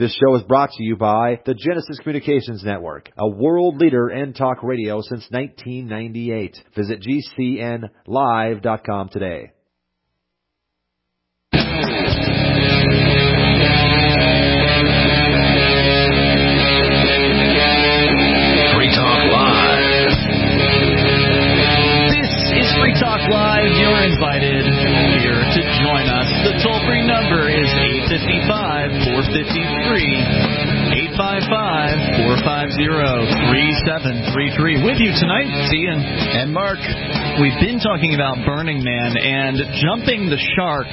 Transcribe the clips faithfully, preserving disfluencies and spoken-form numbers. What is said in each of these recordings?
This show is brought to you by the Genesis Communications Network, a world leader in talk radio since nineteen ninety-eight. Visit G C N live dot com today. Talk Live, you're invited here to join us. The toll-free number is eight five five, four five three, eight five five, four five zero, three seven three three. With you tonight, Ian and Mark. We've been talking about Burning Man and jumping the shark,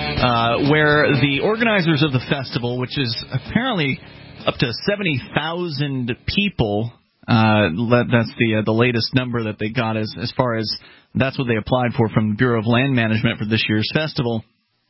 uh, where the organizers of the festival, which is apparently up to seventy thousand people, uh, that's the uh, the latest number that they got as, as far as that's what they applied for from the Bureau of Land Management for this year's festival.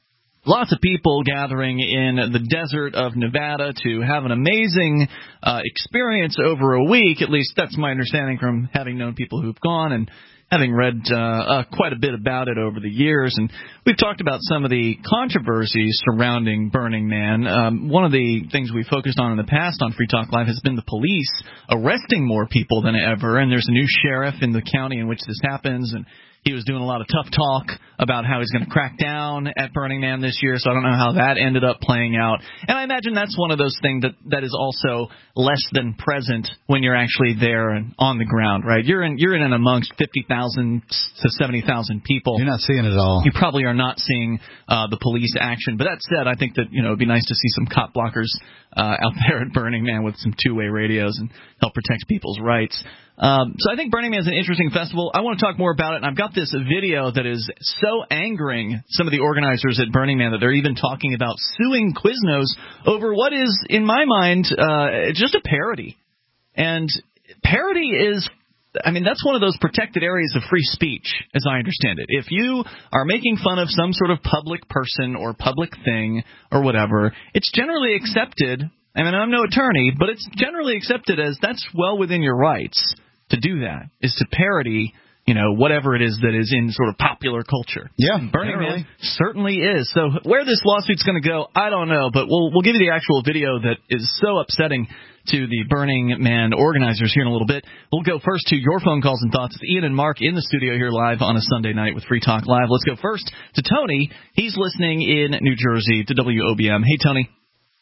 Lots of people gathering in the desert of Nevada to have an amazing uh, experience over a week. At least that's my understanding from having known people who've gone and having read uh, uh, quite a bit about it over the years. And we've talked about some of the controversies surrounding Burning Man. Um, one of the things we focused on in the past on Free Talk Live has been the police arresting more people than ever. And there's a new sheriff in the county in which this happens, and he was doing a lot of tough talk about how he's going to crack down at Burning Man this year, so I don't know how that ended up playing out. And I imagine that's one of those things that, that is also less than present when you're actually there and on the ground, right? You're in you're in and amongst fifty thousand to seventy thousand people. You're not seeing it at all. You probably are not seeing uh, the police action. But that said, I think that, you know, it'd be nice to see some cop blockers uh, out there at Burning Man with some two-way radios and help protect people's rights. Um, so I think Burning Man is an interesting festival. I want to talk more about it, and I've got this video that is so angering some of the organizers at Burning Man that they're even talking about suing Quiznos over what is, in my mind, uh, just a parody. And parody is, I mean, that's one of those protected areas of free speech, as I understand it. If you are making fun of some sort of public person or public thing or whatever, it's generally accepted. I mean, I'm no attorney, but it's generally accepted as that's well within your rights to do that, is to parody, you know, whatever it is that is in sort of popular culture. Yeah, Burning Man certainly is. So where this lawsuit's going to go, I don't know, but we'll we'll give you the actual video that is so upsetting to the Burning Man organizers here in a little bit. We'll go first to your phone calls and thoughts. It's Ian and Mark in the studio here live on a Sunday night with Free Talk Live. Let's go first to Tony. He's listening in New Jersey to W O B M. Hey, Tony.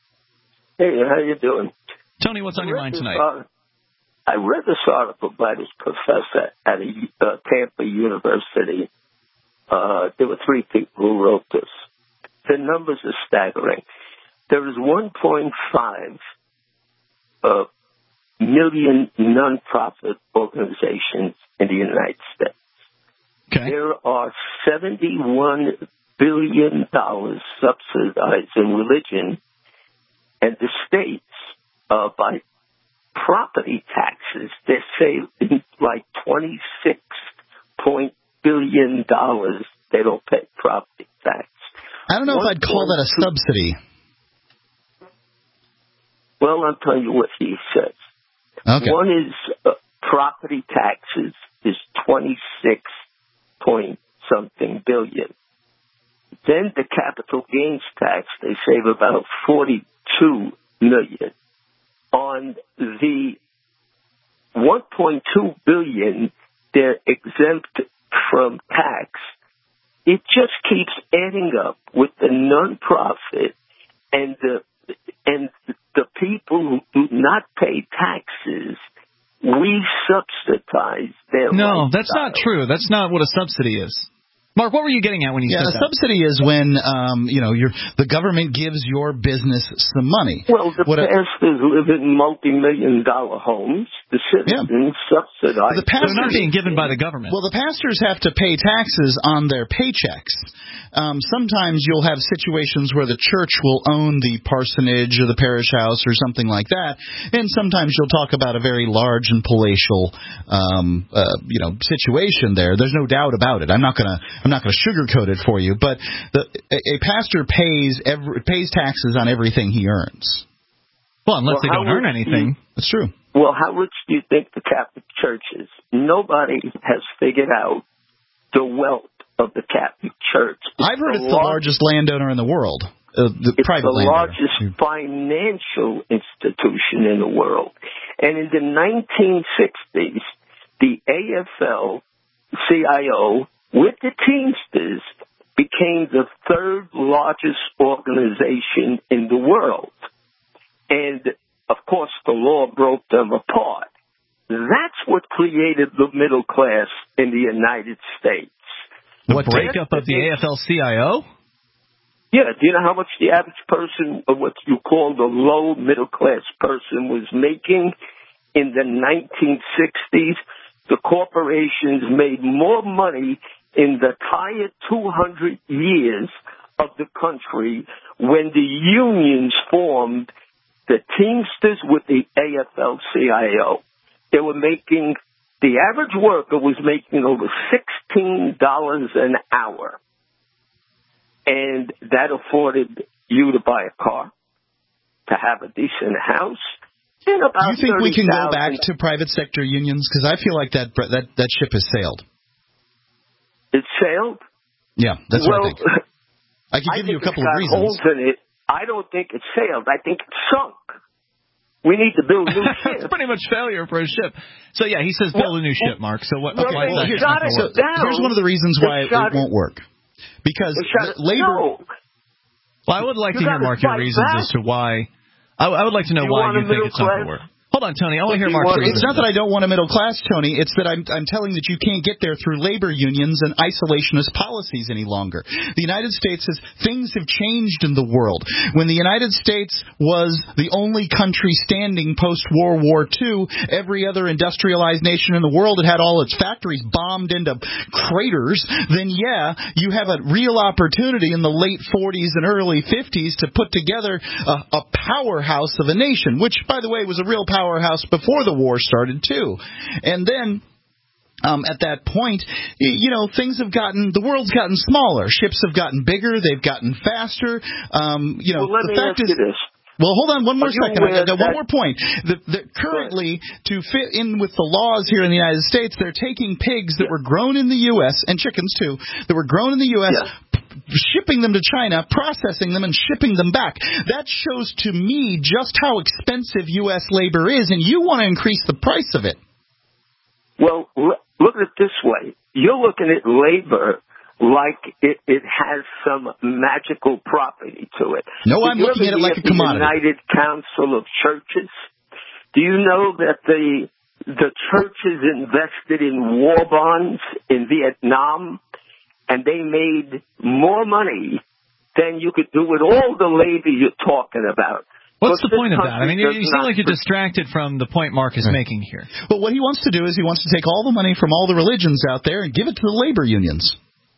Hey, how you doing? Tony, what's on your mind tonight? Uh, I read this article by this professor at a, uh, Tampa University. Uh, there were three people who wrote this. The numbers are staggering. There is one point five uh, million nonprofit organizations in the United States. Okay. There are seventy-one billion dollars subsidized in religion, and the states, uh, by property taxes, they're saving like twenty-six point billion dollars. They don't pay property tax. I don't know if I'd call that a subsidy. Well, I'll tell you what he says. Okay. One is uh, property taxes is twenty-six point something billion. Then the capital gains tax, they save about forty-two million. On the one point two billion, they're exempt from tax. It just keeps adding up with the nonprofit and the and the people who do not pay taxes. We subsidize their No, lifestyle. that's not true. That's not what a subsidy is. Mark, what were you getting at when you yeah, said a that? subsidy is when um, you know your the government gives your business some money. Well, the what pastors a, live in multi-million dollar homes. The citizens yeah. subsidize. The pastors, They're not being given by the government. Well, the pastors have to pay taxes on their paychecks. Um, sometimes you'll have situations where the church will own the parsonage or the parish house or something like that, and sometimes you'll talk about a very large and palatial, um, uh, you know, situation there. There's no doubt about it. I'm not gonna. I'm not going to sugarcoat it for you, but the, a, a pastor pays every, pays taxes on everything he earns. Well, unless well, they don't earn anything. You, That's true. Well, how rich do you think the Catholic Church is? Nobody has figured out the wealth of the Catholic Church. It's I've heard the it's the largest landowner in the world. uh, the it's private the landowner. largest financial institution in the world. And in the nineteen sixties, the A F L C I O, with the Teamsters, became the third largest organization in the world. And, of course, the law broke them apart. That's what created the middle class in the United States. The breakup of the A F L C I O? Yeah, do you know how much the average person, or what you call the low middle class person, was making in the nineteen sixties? The corporations made more money in the entire two hundred years of the country when the unions formed the Teamsters with the A F L C I O. They were making, the average worker was making over sixteen dollars an hour. And that afforded you to buy a car, to have a decent house. And about Do you think we can go 30,000 back to private sector unions? Because I feel like that, that that ship has sailed. It sailed? Yeah, that's well, what I think. I can I give you a couple it's of got reasons. Holes in it. I don't think it sailed. I think it sunk. We need to build new ships. It's pretty much failure for a ship. So, yeah, he says build a new ship, Mark. So what, well, why is that here's, not going to work? down, Here's one of the reasons why it, it won't work. Because it, labor... No. Well, I would like you to hear, Mark, your reasons back. as to why. I, I would like to know you why you think it's not going to work. Hold on, Tony. I want to hear Mark's reasons. It's not that I don't want a middle class, Tony. It's that I'm, I'm telling that you can't get there through labor unions and isolationist policies any longer. The United States has, things have changed in the world. When the United States was the only country standing post-World War Two, every other industrialized nation in the world had had all its factories bombed into craters, then yeah, you have a real opportunity in the late forties and early fifties to put together a, a powerhouse of a nation, which, by the way, was a real powerhouse powerhouse before the war started, too. And then, um, at that point, you know, things have gotten, the world's gotten smaller. Ships have gotten bigger. They've gotten faster. Um, you know, well, let the me fact ask is... you this. Well, hold on one more second. I got one that, more point. The, the, currently, to fit in with the laws here in the United States, they're taking pigs that yeah. were grown in the U S, and chickens, too, that were grown in the U S, yeah. shipping them to China, processing them, and shipping them back. That shows to me just how expensive U S labor is, and you want to increase the price of it. Well, look at it this way. You're looking at labor like it, it has some magical property to it. No, I'm looking at it like a commodity. The United Council of Churches. Do you know that the the churches invested in war bonds in Vietnam, and they made more money than you could do with all the labor you're talking about? What's but the point of that? I mean, you, you seem like you're pr- distracted from the point Mark is right. making here. Well, what he wants to do is he wants to take all the money from all the religions out there and give it to the labor unions.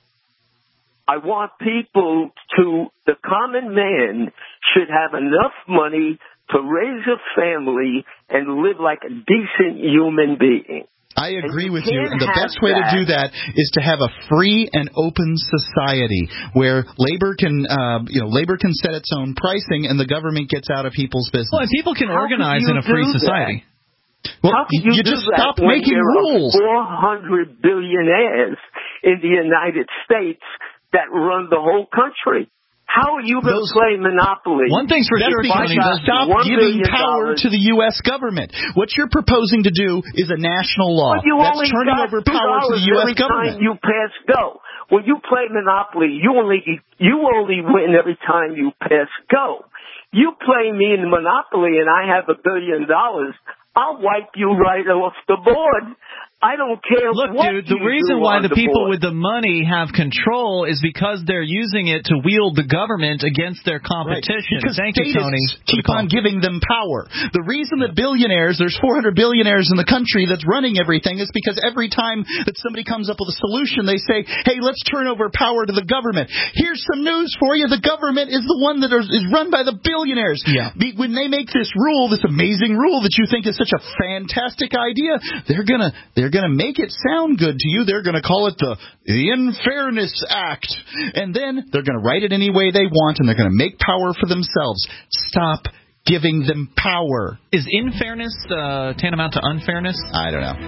I want people to, the common man should have enough money to raise a family and live like a decent human being. I agree with you. And the best way that. to do that is to have a free and open society where labor can, uh, you know, labor can set its own pricing and the government gets out of people's business. Well, and people can How organize in a free society. That? Well, How can you, you do just that stop when making there rules. Are four hundred billionaires in the United States that run the whole country. How are you going to play Monopoly? One thing's for sure, Tony, stop giving power to the U S government. What you're proposing to do is a national law. But you That's only turning got over power to the U S every government. Time you pass go. When you play Monopoly, you only you only win every time you pass go. You play me in Monopoly and I have a billion dollars, I'll wipe you right off the board. I don't care. Look, what dude, the you reason do why on the people board. with the money have control is because they're using it to wield the government against their competition. Right. Because Thank you, Tony. Keep on giving them power. The reason that billionaires, there's four hundred billionaires in the country that's running everything is because every time that somebody comes up with a solution, they say, hey, let's turn over power to the government. Here's some news for you. The government is the one that is, is run by the billionaires. Yeah. When they make this rule, this amazing rule that you think is such a fantastic idea, they're going to they're going to make it sound good to you. They're going to call it the, the Unfairness Act. And then they're going to write it any way they want, and they're going to make power for themselves. Stop giving them power. Is infairness uh, tantamount to unfairness? I don't know. eight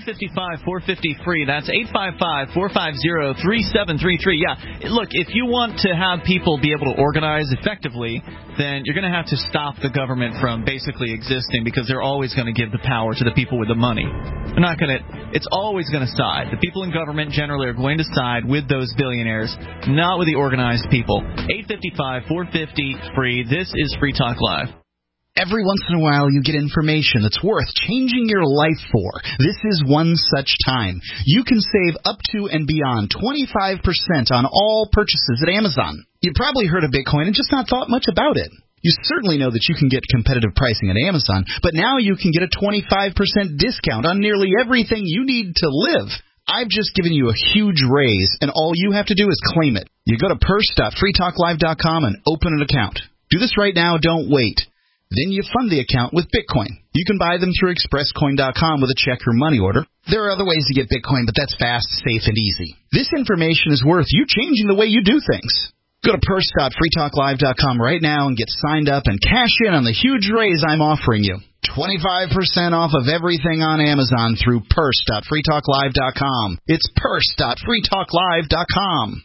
five five, four five zero, free. That's eight five five, four five zero, three seven three three. Yeah, look, if you want to have people be able to organize effectively, then you're going to have to stop the government from basically existing, because they're always going to give the power to the people with the money. They're not going to. It's always going to side. The people in government generally are going to side with those billionaires, not with the organized people. eight five five, four five zero, free. This is Free Talk Live. Every once in a while you get information that's worth changing your life for. This is one such time. You can save up to and beyond twenty-five percent on all purchases at Amazon. You've probably heard of Bitcoin and just not thought much about it. You certainly know that you can get competitive pricing at Amazon, but now you can get a twenty-five percent discount on nearly everything you need to live. I've just given you a huge raise, and all you have to do is claim it. You go to purse dot free talk live dot com and open an account. Do this right now, don't wait. Then you fund the account with Bitcoin. You can buy them through express coin dot com with a check or money order. There are other ways to get Bitcoin, but that's fast, safe, and easy. This information is worth you changing the way you do things. Go to purse dot free talk live dot com right now and get signed up and cash in on the huge raise I'm offering you. twenty-five percent off of everything on Amazon through purse dot free talk live dot com. It's purse dot free talk live dot com.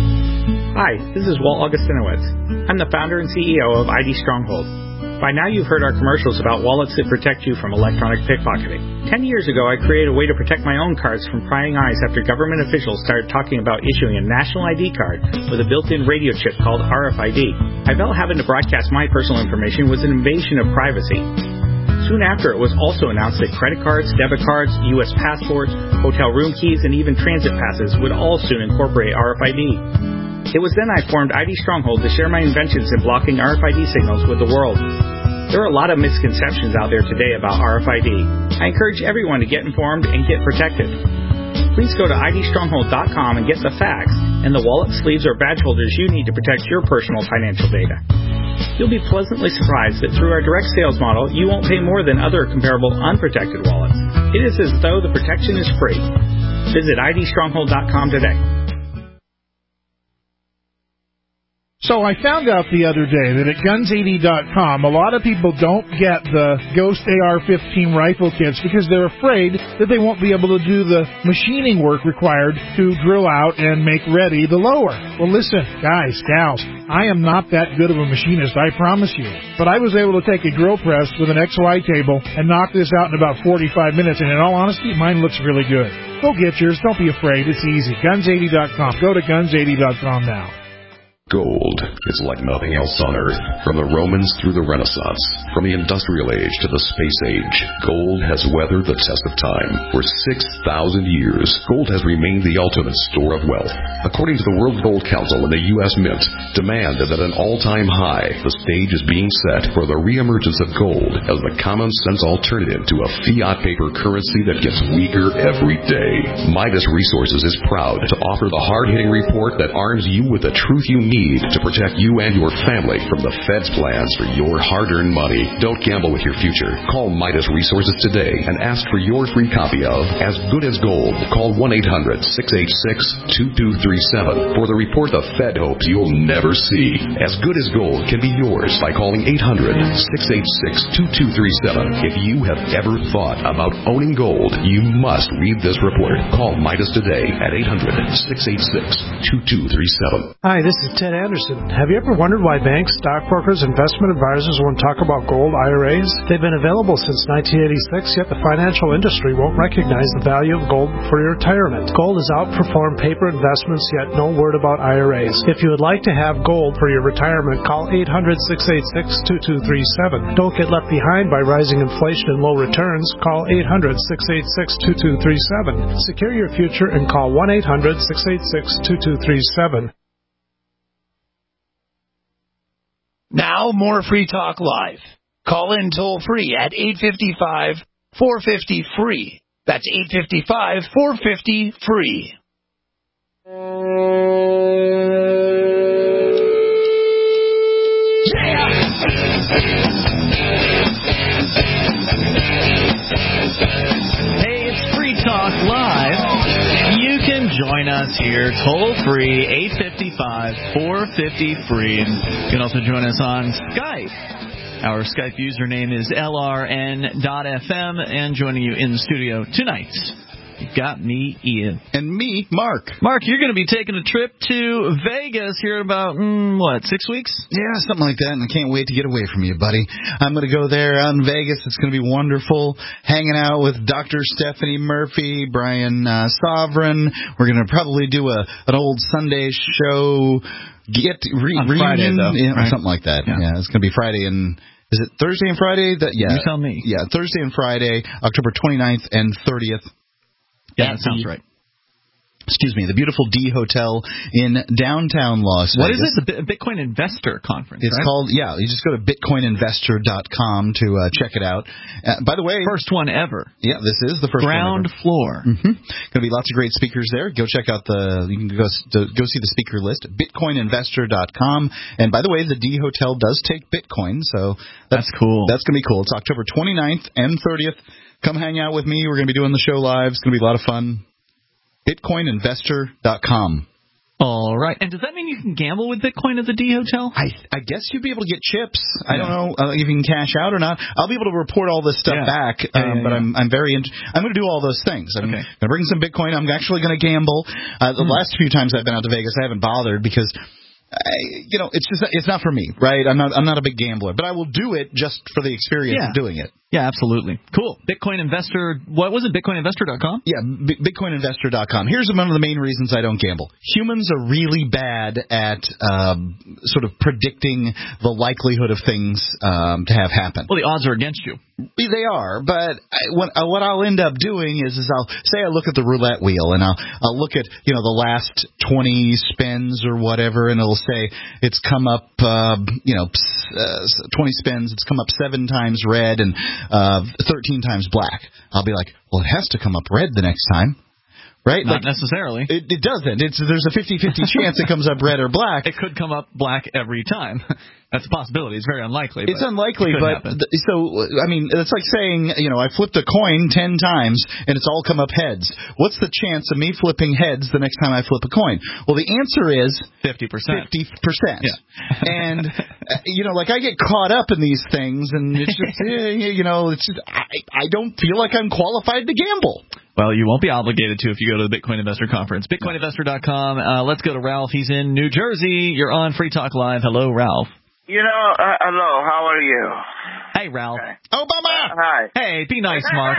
Hi, this is Walt Augustinowitz. I'm the founder and C E O of I D Stronghold. By now you've heard our commercials about wallets that protect you from electronic pickpocketing. Ten years ago, I created a way to protect my own cards from prying eyes after government officials started talking about issuing a national I D card with a built-in radio chip called R F I D. I felt having to broadcast my personal information was an invasion of privacy. Soon after, it was also announced that credit cards, debit cards, U S passports, hotel room keys, and even transit passes would all soon incorporate R F I D. It was then I formed I D Stronghold to share my inventions in blocking R F I D signals with the world. There are a lot of misconceptions out there today about R F I D. I encourage everyone to get informed and get protected. Please go to I D stronghold dot com and get the facts and the wallet, sleeves, or badge holders you need to protect your personal financial data. You'll be pleasantly surprised that through our direct sales model, you won't pay more than other comparable unprotected wallets. It is as though the protection is free. Visit I D stronghold dot com today. So I found out the other day that at guns eighty dot com, a lot of people don't get the Ghost A R fifteen rifle kits because they're afraid that they won't be able to do the machining work required to drill out and make ready the lower. Well, listen, guys, gals, I am not that good of a machinist, I promise you. But I was able to take a drill press with an X Y table and knock this out in about forty-five minutes, and in all honesty, mine looks really good. Go get yours. Don't be afraid. It's easy. guns eighty dot com. Go to guns eighty dot com now. Gold is like nothing else on Earth. From the Romans through the Renaissance, from the Industrial Age to the Space Age, gold has weathered the test of time. For six thousand years, gold has remained the ultimate store of wealth. According to the World Gold Council and the U S Mint, demand is at an all-time high. The stage is being set for the reemergence of gold as the common-sense alternative to a fiat paper currency that gets weaker every day. Midas Resources is proud to offer the hard-hitting report that arms you with the truth you need to protect you and your family from the Fed's plans for your hard-earned money. Don't gamble with your future. Call Midas Resources today and ask for your free copy of As Good as Gold. Call one eight hundred, six eight six, two two three seven for the report the Fed hopes you'll never see. As Good as Gold can be yours by calling eight hundred, six eight six, two two three seven. If you have ever thought about owning gold, you must read this report. Call Midas today at eight hundred, six eight six, two two three seven. Hi, this is Ted Anderson. Have you ever wondered why banks, stockbrokers, investment advisors won't talk about gold I R As? They've been available since nineteen eighty-six, yet the financial industry won't recognize the value of gold for your retirement. Gold has outperformed paper investments, yet no word about I R As. If you would like to have gold for your retirement, call eight hundred, six eight six, two two three seven. Don't get left behind by rising inflation and low returns. Call eight hundred, six eight six, two two three seven. Secure your future and call one eight hundred, six eight six, two two three seven. Now, more Free Talk Live. Call in toll free at eight five five, four five zero, free. That's eight five five, four five zero, free. Yeah! Hey, it's Free Talk Live. You can join us here toll-free, eight five five, four five zero, free. And you can also join us on Skype. Our Skype username is L R N dot F M. And joining you in the studio tonight, You got me, Ian. And me, Mark. Mark, you're going to be taking a trip to Vegas here in about, mm, what, six weeks? Yeah, something like that, and I can't wait to get away from you, buddy. I'm going to go there out in Vegas. It's going to be wonderful, hanging out with Doctor Stephanie Murphy, Brian uh, Sovereign. We're going to probably do a an old Sunday show, get re- On reunion, Friday, though, yeah, right? something like that. Yeah. Yeah, it's going to be Friday and... Is it Thursday and Friday? That yeah. You tell me. Yeah, Thursday and Friday, October twenty-ninth and thirtieth. Yeah, that sounds right. Excuse me, the beautiful D Hotel in downtown Las Vegas. What is it? The Bitcoin Investor Conference, It's right? called, yeah, you just go to bitcoin investor dot com to uh, check it out. Uh, by the way... First one ever. Yeah, this is the first Ground one ever. floor. Mm-hmm. Going to be lots of great speakers there. Go check out the, you can go, go see the speaker list at bitcoin investor dot com. And by the way, the D Hotel does take Bitcoin, so that's, that's cool. That's going to be cool. It's October twenty-ninth and thirtieth. Come hang out with me. We're going to be doing the show live. It's going to be a lot of fun. bitcoin investor dot com. All right. And does that mean you can gamble with Bitcoin at the D Hotel? I I guess you'd be able to get chips. I don't know uh, if you can cash out or not. I'll be able to report all this stuff Yeah. back, Yeah, um, yeah, but yeah. I'm I'm very int- I'm going to do all those things. I'm Okay. going to bring some Bitcoin. I'm actually going to gamble. Uh, the Hmm. last few times I've been out to Vegas, I haven't bothered because. I, you know, it's just it's not for me, right? I'm not I'm not a big gambler, but I will do it just for the experience Yeah. of doing it. Yeah, absolutely. Cool. Bitcoin Investor, what was it, bitcoin investor dot com? Yeah, b- bitcoin investor dot com. Here's one of the main reasons I don't gamble. Humans are really bad at um, sort of predicting the likelihood of things um, to have happen. Well, the odds are against you. They are, but I, what, uh, what I'll end up doing is, is I'll say I look at the roulette wheel and I'll I'll look at you know the last twenty spins or whatever, and it'll say it's come up uh, you know uh, twenty spins, it's come up seven times red and uh, thirteen times black. I'll be like, well, it has to come up red the next time. Right? Not like, necessarily. It, it doesn't. It's there's a fifty-fifty chance it comes up red or black. It could come up black every time. That's a possibility. It's very unlikely. It's but unlikely, it but happen. th- so I mean, it's like saying, you know, I flipped a coin ten times and it's all come up heads. What's the chance of me flipping heads the next time I flip a coin? Well, the answer is fifty percent. Fifty percent. Yeah. And uh, you know, like I get caught up in these things, and it's just, eh, you know, it's just I, I don't feel like I'm qualified to gamble. Well, you won't be obligated to if you go to the Bitcoin Investor Conference. bitcoin investor dot com. Uh, let's go to Ralph. He's in New Jersey. You're on Free Talk Live. Hello, Ralph. You know, uh, hello, how are you? Hey, Ralph. Okay. Obama! Uh, hi. Hey, be nice, Mark.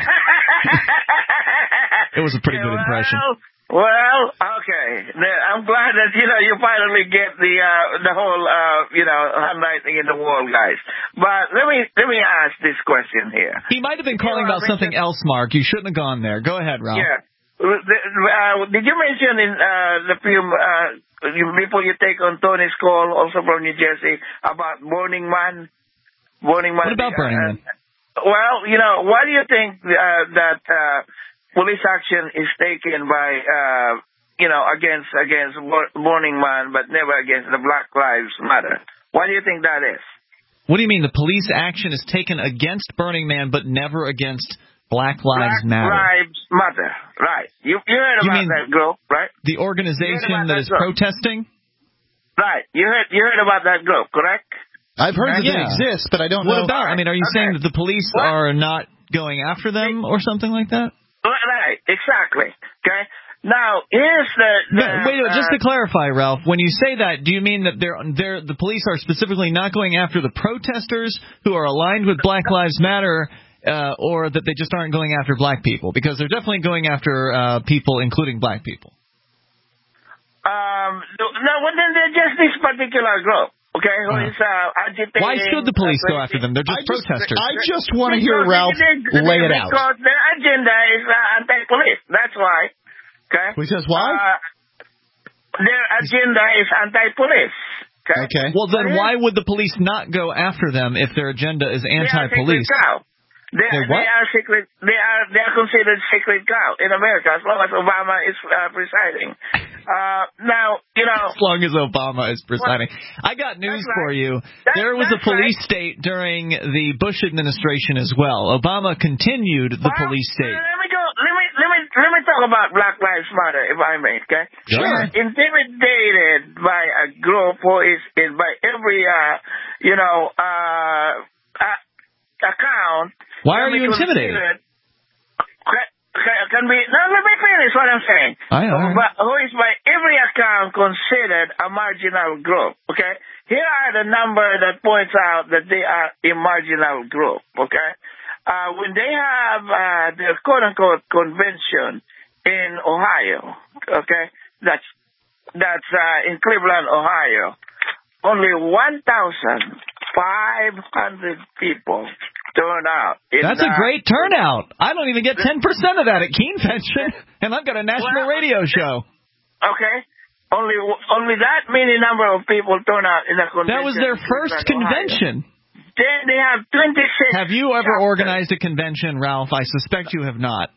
It was a pretty good impression. Well, well, okay. I'm glad that, you know, you finally get the uh, the whole, uh, you know, handwriting in the wall, guys. But let me let me ask this question here. He might have been calling about something else, Mark. You shouldn't have gone there. Go ahead, Ralph. Yeah. Uh, did you mention in uh, the film, uh, before you take on Tony's call, also from New Jersey, about Burning Man? Burning Man. What about Burning Man? Uh, well, you know, why do you think uh, that uh, police action is taken by, uh, you know, against against Burning Man, but never against the Black Lives Matter? Why do you think that is? What do you mean the police action is taken against Burning Man, but never against Black Lives Black Matter? Lives Matter, right. You, you heard You about mean that group, right? The organization that is group. protesting? Right. You heard you heard about that group, correct? I've heard that Yeah. they exist, but I don't What know. about? I mean, are you Okay. saying that the police What? are not going after them or something like that? Right, exactly. Okay. Now, here's the... the No, wait, uh, just to clarify, Ralph, when you say that, do you mean that they're, they're, the police are specifically not going after the protesters who are aligned with Black Lives Matter, uh, or that they just aren't going after black people? Because they're definitely going after uh, people, including black people. Um, no, well, then they're just this particular group, okay, who Uh-huh. is uh, agitating... Why should the police go after them? They're I just just, protesters. I just want to hear Because Ralph they- they- lay it out. Because their agenda is uh, anti-police. That's why. Okay? Because why? Uh, their agenda is anti-police. Okay? Okay. Well, then why would the police not go after them if their agenda is They are anti-police? secret cow. They, They're they what? are secret. They are they are considered secret cow in America as long as Obama is uh, presiding. Uh, now you know. As long as Obama is presiding. I got news That's for right. you. That- There was a that's police right. state during the Bush administration as well. Obama continued the Well, police state. Let me go. Let me let me let me talk about Black Lives Matter, if I may. Okay. Sure. They are intimidated by a group who is, is by every uh you know uh, uh account. Why are can you be intimidated? considered- Can, can, can be, no, let me finish what I'm saying. I know. But who is by every account considered a marginal group, okay? Here are the numbers that points out that they are a marginal group, okay? Uh, when they have uh, the quote-unquote convention in Ohio, okay, that's that's uh, in Cleveland, Ohio, only one thousand five hundred people turn out. That's a great turnout. I don't even get ten percent of that at Convention, and I've got a national well, radio show. Okay. Only only that many number of people turn out in the convention. That was their first convention. Ohio. Then they have twenty-six. Have you ever chapters. organized a convention, Ralph? I suspect you have not.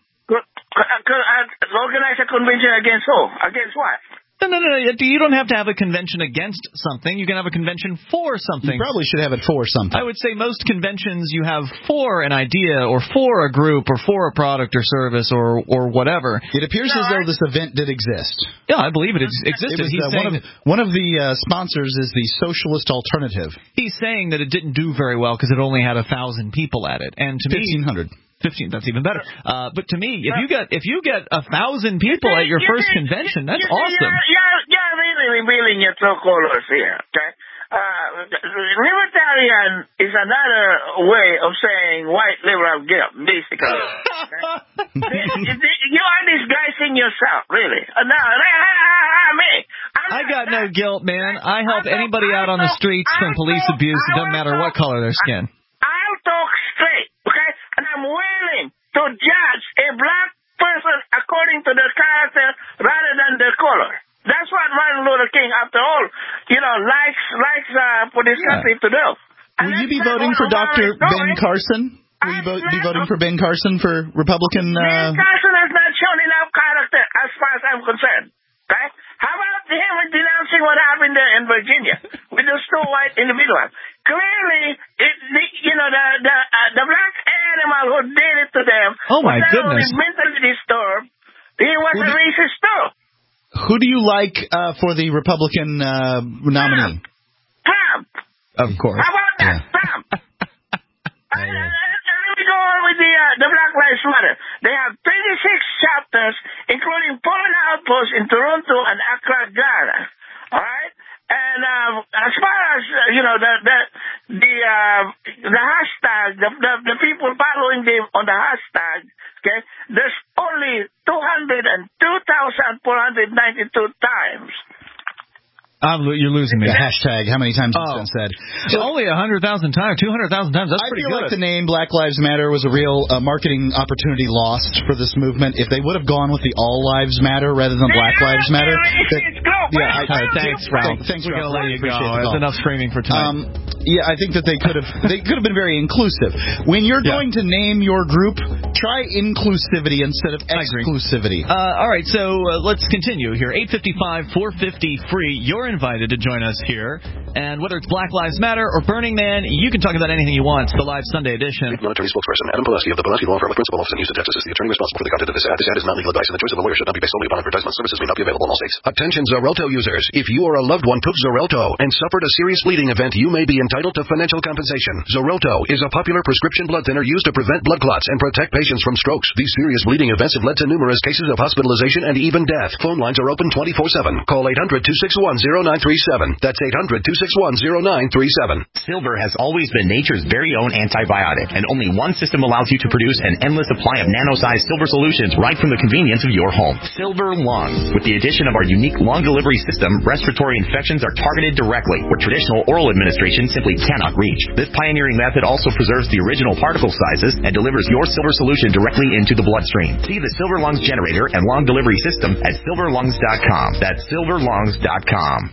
Organize a convention against who? Against what? No, no, no, no. You don't have to have a convention against something. You can have a convention for something. You probably should have it for something. I would say most conventions you have for an idea or for a group or for a product or service or or whatever. It appears no, as though this event did exist. Yeah, I believe it existed. It was, he's uh, saying one of, one of the uh, sponsors is the Socialist Alternative. He's saying that it didn't do very well because it only had a thousand people at it. And to fifteen hundred. Fifteen, that's even better. Uh, but to me, if you get if you get a thousand people at your first convention, that's awesome. You're, you're, you're really revealing your true colors here. Okay, uh, libertarian is another way of saying white liberal guilt, basically. Okay? You are disguising yourself, really. Uh, no, me. I'm I got no guilt, man. I help anybody out on the streets from police abuse. It doesn't matter what color their skin. I'll talk straight, okay? And I'm willing to judge a black person according to their character rather than their color. That's what Martin Luther King, after all, you know, likes likes uh, for this yeah. country to do. And will you be voting for Doctor Ben Carson? Will you vo- be voting for Ben Carson for Republican? Uh... Ben Carson has not shown enough character as far as I'm concerned. Okay? How about him denouncing what happened there in Virginia with those two white individuals? Clearly, it, the, you know, the the, uh, the black animal who did it to them oh my was not goodness. only mentally disturbed, he was who a do, racist too. Who do you like uh, for the Republican uh, nominee? Trump. Of course. How about that? Yeah. Trump. and, and, and let me go on with the, uh, the Black Lives Matter. They have twenty-six chapters, including foreign outposts in Toronto and Accra, Ghana. All right? And um, as far as, uh, you know, the the the, uh, the hashtag, the, the the people following them on the hashtag, okay, there's only two hundred two thousand four hundred ninety-two times. I'm, you're losing me. The hashtag, how many times oh. it's been said? So, only one hundred thousand times, two hundred thousand times. That's I pretty good. good. I feel like the name Black Lives Matter was a real uh, marketing opportunity lost for this movement. If they would have gone with the All Lives Matter rather than Black Lives Matter. That, yeah, I, right, thanks, Ralph. Thanks, We're going to let you go. That's enough screaming for time. Um, yeah, I think that they could have they could have been very inclusive. When you're yeah. going to name your group, try inclusivity instead of exclusivity. Uh, all right, so uh, let's continue here. eight fifty-five, four fifty free. You're invited to join us here. And whether it's Black Lives Matter or Burning Man, you can talk about anything you want. It's the live Sunday edition. Attorney spokesperson Adam Pulaski of the Pulaski Law Firm of Principal Office in Houston, Texas is the attorney responsible for the content of this ad. This ad is not legal advice, and the choice of a lawyer should not be based solely upon advertisement. Services may not be available in all states. Attention Xarelto users. If you or a loved one took Xarelto and suffered a serious bleeding event, you may be entitled to financial compensation. Xarelto is a popular prescription blood thinner used to prevent blood clots and protect patients from strokes. These serious bleeding events have led to numerous cases of hospitalization and even death. Phone lines are open twenty-four seven. Call eight hundred two six one zero nine three seven. That's eight hundred two six one zero nine three seven. Silver has always been nature's very own antibiotic, and only one system allows you to produce an endless supply of nano-sized silver solutions right from the convenience of your home. Silver Lungs. With the addition of our unique lung delivery system, respiratory infections are targeted directly, where traditional oral administration simply cannot reach. This pioneering method also preserves the original particle sizes and delivers your silver solution directly into the bloodstream. See the Silver Lungs generator and lung delivery system at silver lungs dot com. That's silver lungs dot com.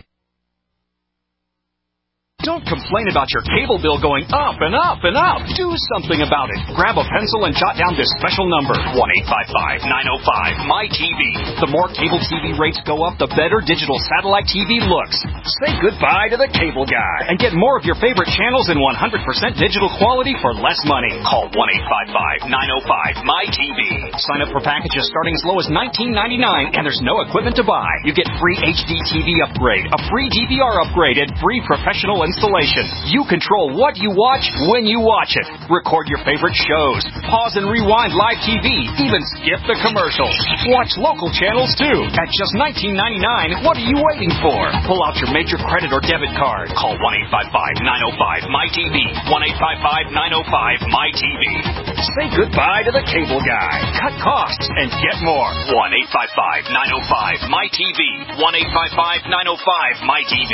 Don't complain about your cable bill going up and up and up. Do something about it. Grab a pencil and jot down this special number, one eight five five, nine oh five, M Y T V. The more cable T V rates go up, the better digital satellite T V looks. Say goodbye to the cable guy and get more of your favorite channels in one hundred percent digital quality for less money. Call one eight five five, nine oh five, M Y T V. Sign up for packages starting as low as nineteen ninety-nine, and there's no equipment to buy. You get free H D T V upgrade, a free D V R upgrade, and free professional installation. You control what you watch when you watch it. Record your favorite shows. Pause and rewind live T V. Even skip the commercials. Watch local channels too. At just nineteen ninety-nine dollars, what are you waiting for? Pull out your major credit or debit card. Call one eight five five, nine oh five, M Y T V. one eight five five, nine oh five, M Y T V. Say goodbye to the cable guy. Cut costs and get more. one eight five five, nine oh five, M Y T V. one eight five five, nine oh five, M Y T V.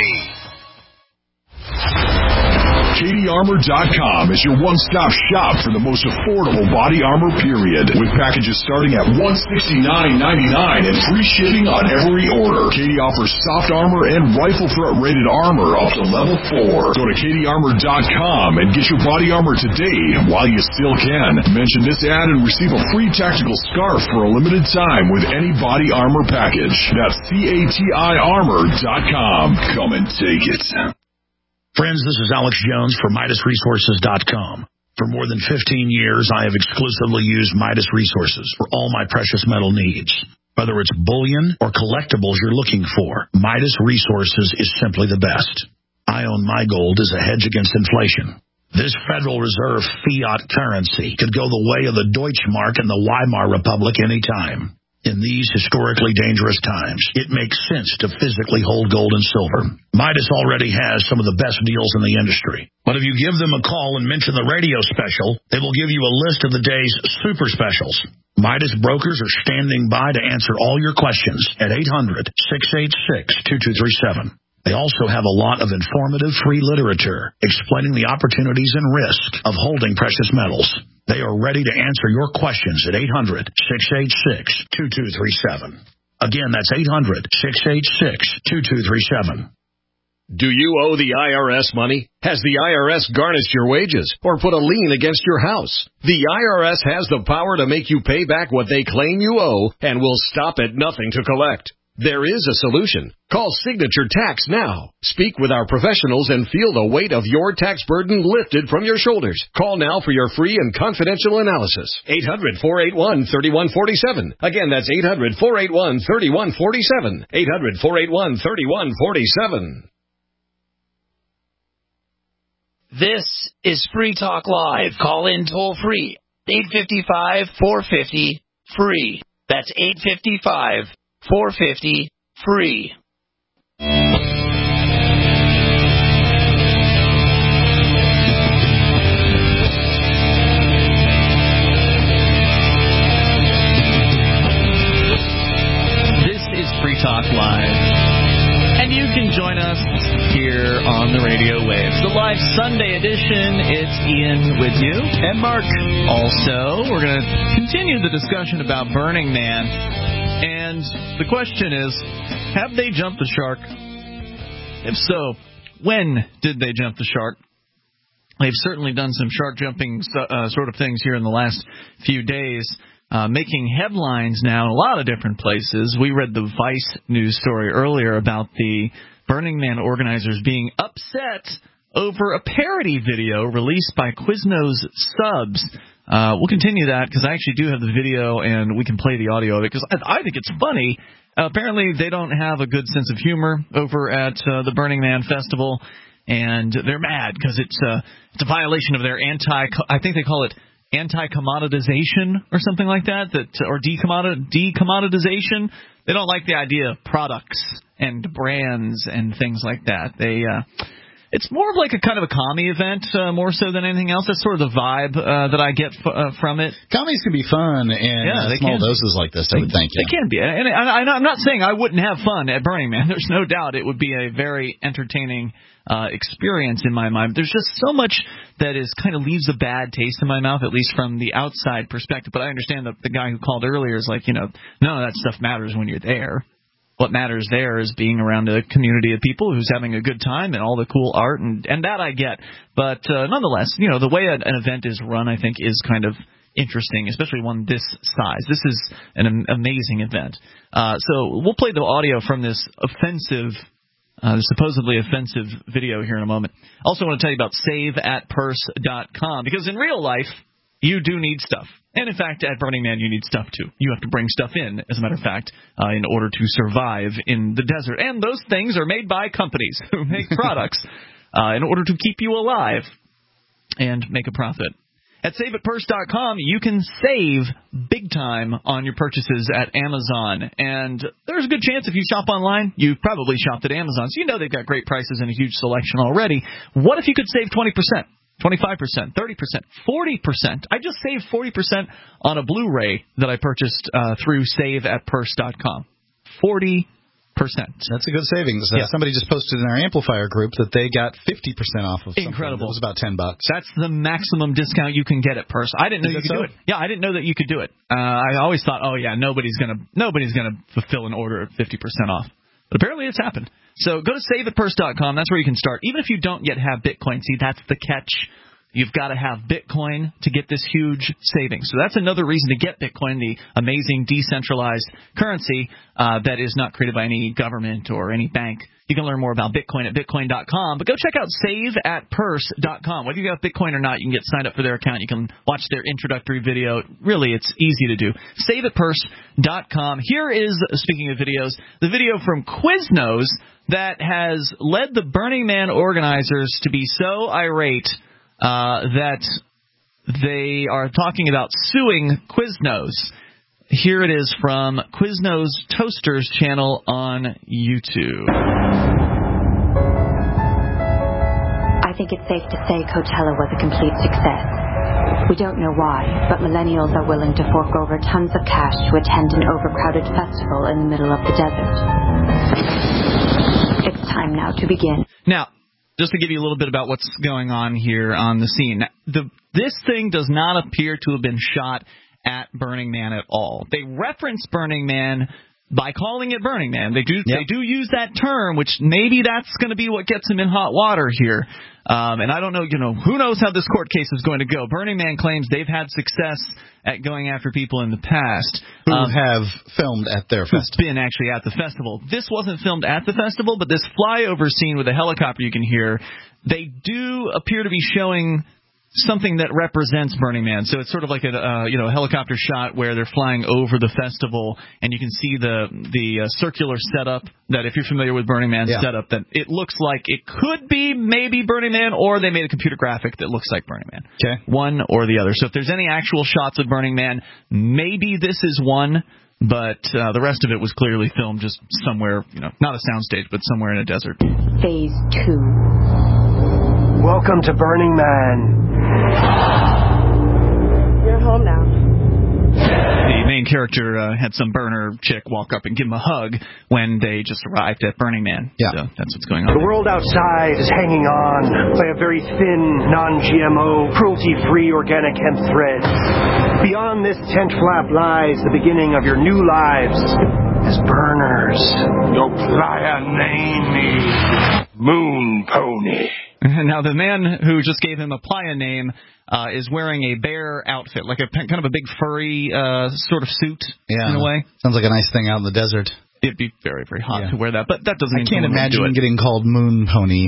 Katie Armor dot com is your one-stop shop for the most affordable body armor, period. With packages starting at one hundred sixty-nine ninety-nine and free shipping on every order. Katie offers soft armor and rifle threat rated armor up to level four. Go to Katie Armor dot com and get your body armor today while you still can. Mention this ad and receive a free tactical scarf for a limited time with any body armor package. That's C A T I Armor dot com. Come and take it. Friends, this is Alex Jones for Midas Resources dot com. For more than fifteen years, I have exclusively used Midas Resources for all my precious metal needs. Whether it's bullion or collectibles you're looking for, Midas Resources is simply the best. I own my gold as a hedge against inflation. This Federal Reserve fiat currency could go the way of the Deutschmark and the Weimar Republic anytime. In these historically dangerous times, it makes sense to physically hold gold and silver. Midas already has some of the best deals in the industry. But if you give them a call and mention the radio special, they will give you a list of the day's super specials. Midas brokers are standing by to answer all your questions at eight hundred, six eight six, two two three seven. They also have a lot of informative free literature explaining the opportunities and risks of holding precious metals. They are ready to answer your questions at eight hundred, six eight six, two two three seven. Again, that's eight hundred, six eight six, two two three seven. Do you owe the I R S money? Has the I R S garnished your wages or put a lien against your house? The I R S has the power to make you pay back what they claim you owe and will stop at nothing to collect. There is a solution. Call Signature Tax now. Speak with our professionals and feel the weight of your tax burden lifted from your shoulders. Call now for your free and confidential analysis. eight hundred, four eight one, three one four seven. Again, that's eight hundred, four eight one, three one four seven. eight hundred, four eight one, three one four seven. This is Free Talk Live. Call in toll free. eight five five, four five zero, free. That's eight five five, four five zero, free. This is Free Talk Live, and you can join us here on the radio waves. The live Sunday edition, it's Ian with you, and Mark. Also, we're going to continue the discussion about Burning Man. And the question is, have they jumped the shark? If so, when did they jump the shark? They've certainly done some shark jumping uh, sort of things here in the last few days, uh, making headlines now in a lot of different places. We read the Vice news story earlier about the Burning Man organizers being upset over a parody video released by Quiznos subs. Uh, we'll continue that because I actually do have the video and we can play the audio of it because I, I think it's funny. Uh, apparently they don't have a good sense of humor over at uh, the Burning Man Festival, and they're mad because it's, uh, it's a violation of their anti, I think they call it anti-commoditization or something like that, that or decommodit, decommoditization. They don't like the idea of products and brands and things like that. They uh, It's more of like a kind of a commie event, uh, more so than anything else. That's sort of the vibe uh, that I get f- uh, from it. Commies can be fun in yeah, uh, small can. doses like this, I would think. They yeah. can be. And I, I, I'm not saying I wouldn't have fun at Burning Man. There's no doubt it would be a very entertaining uh, experience in my mind. There's just so much that is kind of leaves a bad taste in my mouth, at least from the outside perspective. But I understand that the guy who called earlier is like, you know, none of that stuff matters when you're there. What matters there is being around a community of people who's having a good time and all the cool art, and, and that I get. But uh, nonetheless, you know, the way an, an event is run, I think, is kind of interesting, especially one this size. This is an am- amazing event. Uh, so we'll play the audio from this offensive, uh, supposedly offensive video here in a moment. Also want to tell you about save at purse dot com, because in real life, you do need stuff. And, in fact, at Burning Man, you need stuff, too. You have to bring stuff in, as a matter of fact, uh, in order to survive in the desert. And those things are made by companies who make products. uh, in order to keep you alive and make a profit. At save it purse dot com, you can save big time on your purchases at Amazon. And there's a good chance if you shop online, you've probably shopped at Amazon. So you know they've got great prices and a huge selection already. What if you could save twenty percent, twenty-five percent, thirty percent, forty percent? I just saved forty percent on a Blu-ray that I purchased uh, through save at purse dot com. forty percent. That's a good savings. Uh, yeah. Somebody just posted in our amplifier group that they got fifty percent off of something. Incredible. It was about ten bucks. That's the maximum discount you can get at Purse. I didn't know Is you could so? do it. Yeah, I didn't know that you could do it. Uh, I always thought, oh yeah, nobody's gonna nobody's gonna fulfill an order at fifty percent off. But apparently it's happened. So go to save it purse dot com. That's where you can start. Even if you don't yet have Bitcoin. See, that's the catch. You've got to have Bitcoin to get this huge savings. So that's another reason to get Bitcoin, the amazing decentralized currency uh, that is not created by any government or any bank. You can learn more about Bitcoin at bitcoin dot com. But go check out save at purse dot com. Whether you got Bitcoin or not, you can get signed up for their account. You can watch their introductory video. Really, it's easy to do. save at purse dot com. Here is, speaking of videos, the video from Quiznos that has led the Burning Man organizers to be so irate Uh, that they are talking about suing Quiznos. Here it is from Quiznos Toasters channel on YouTube. I think it's safe to say Coachella was a complete success. We don't know why, but millennials are willing to fork over tons of cash to attend an overcrowded festival in the middle of the desert. It's time now to begin. Now, just to give you a little bit about what's going on here on the scene. The, this thing does not appear to have been shot at Burning Man at all. They reference Burning Man by calling it Burning Man. They do yep. they do use that term, which maybe that's going to be what gets them in hot water here. Um, and I don't know, you know, who knows how this court case is going to go. Burning Man claims they've had success at going after people in the past. Who um, have filmed at their festival. Been actually at the festival. This wasn't filmed at the festival, but this flyover scene with the helicopter you can hear, they do appear to be showing something that represents Burning Man. So it's sort of like a uh, you know helicopter shot where they're flying over the festival, and you can see the the uh, circular setup. That if you're familiar with Burning Man's yeah. setup, that it looks like it could be maybe Burning Man, or they made a computer graphic that looks like Burning Man. Okay, one or the other. So if there's any actual shots of Burning Man, maybe this is one. But uh, the rest of it was clearly filmed just somewhere, you know, not a soundstage, but somewhere in a desert. Phase two. Welcome to Burning Man. You're home now. The main character uh, had some burner chick walk up and give him a hug when they just arrived at Burning Man. Yeah. So that's what's going on. The world outside is hanging on by a very thin, non-G M O, cruelty-free organic hemp thread. Beyond this tent flap lies the beginning of your new lives as burners. Your playa name me Moon Pony. Now, the man who just gave him a playa name uh, is wearing a bear outfit, like a kind of a big furry uh, sort of suit yeah. in a way. Sounds like a nice thing out in the desert. It'd be very, very hot yeah. to wear that, but that doesn't I mean can't imagine do getting called Moon Pony.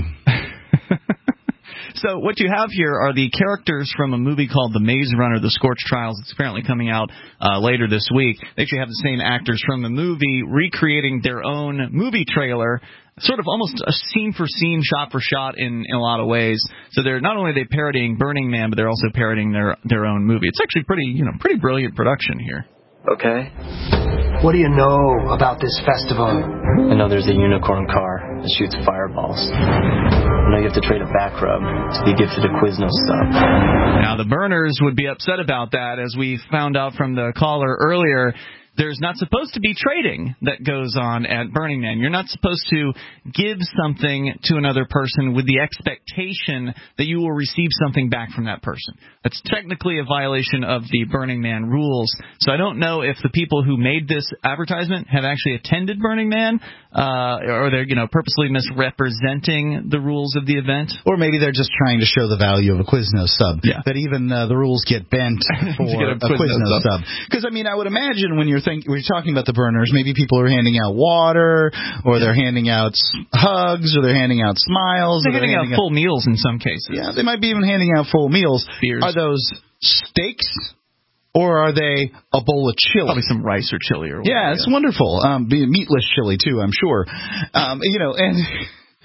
So what you have here are the characters from a movie called The Maze Runner, The Scorched Trials. It's apparently coming out uh, later this week. They actually have the same actors from the movie recreating their own movie trailer, sort of almost a scene-for-scene, shot-for-shot in, in a lot of ways. So they're not only are they parodying Burning Man, but they're also parodying their their own movie. It's actually pretty, you know, pretty brilliant production here. Okay. What do you know about this festival? I know there's a unicorn car that shoots fireballs. I know you have to trade a back rub to be gifted a Quiznos sub. Now, the burners would be upset about that, as we found out from the caller earlier. There's not supposed to be trading that goes on at Burning Man. You're not supposed to give something to another person with the expectation that you will receive something back from that person. That's technically a violation of the Burning Man rules. So I don't know if the people who made this advertisement have actually attended Burning Man, uh, or they're, you know, purposely misrepresenting the rules of the event. Or maybe they're just trying to show the value of a Quiznos sub. Yeah. That even uh, the rules get bent for get a a Quiznos, Quiznos sub. Because, I mean, I would imagine when you're think we're talking about the burners, maybe people are handing out water, or they're handing out hugs, or they're handing out smiles. They're, or they're handing, handing out full out, meals in some cases. Yeah, they might be even handing out full meals. Beers. Are those steaks, or are they a bowl of chili? Probably some rice or chili or whatever. Yeah, it's yeah. wonderful. Um, meatless chili, too, I'm sure. Um, you know, and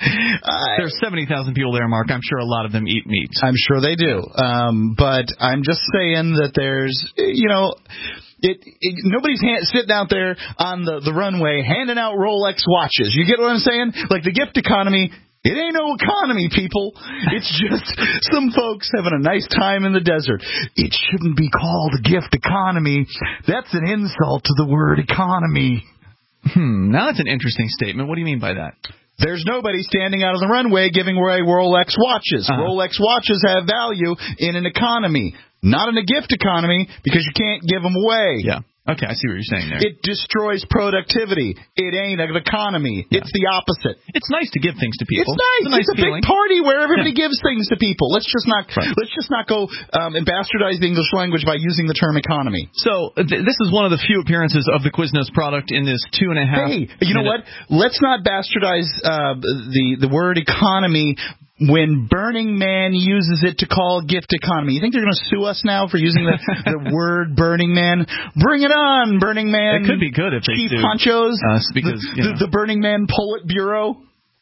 There's seventy thousand people there, Mark. I'm sure a lot of them eat meat. I'm sure they do. Um, but I'm just saying that there's, you know, it, it nobody's hand, sitting out there on the, the runway handing out Rolex watches. You get what I'm saying? Like the gift economy. It ain't no economy, people. It's just some folks having a nice time in the desert. It shouldn't be called a gift economy. That's an insult to the word economy. Hmm, now that's an interesting statement. What do you mean by that? There's nobody standing out on the runway giving away Rolex watches. Uh-huh. Rolex watches have value in an economy, not in a gift economy, because you can't give them away. Yeah. Okay, I see what you're saying there. It destroys productivity. It ain't an economy. Yeah. It's the opposite. It's nice to give things to people. It's nice. It's a, nice it's a big party where everybody yeah. gives things to people. Let's just not right. let's just not go um, and bastardize the English language by using the term economy. So th- this is one of the few appearances of the Quiznos product in this two and a half. Hey, you know what? Let's not bastardize uh, the the word economy when Burning Man uses it to call gift economy. You think they're going to sue us now for using the, the word Burning Man? Bring it on, Burning Man. It could be good if they Chief do. Honchos, uh, because, the, you know. the, the Burning Man Poet Bureau.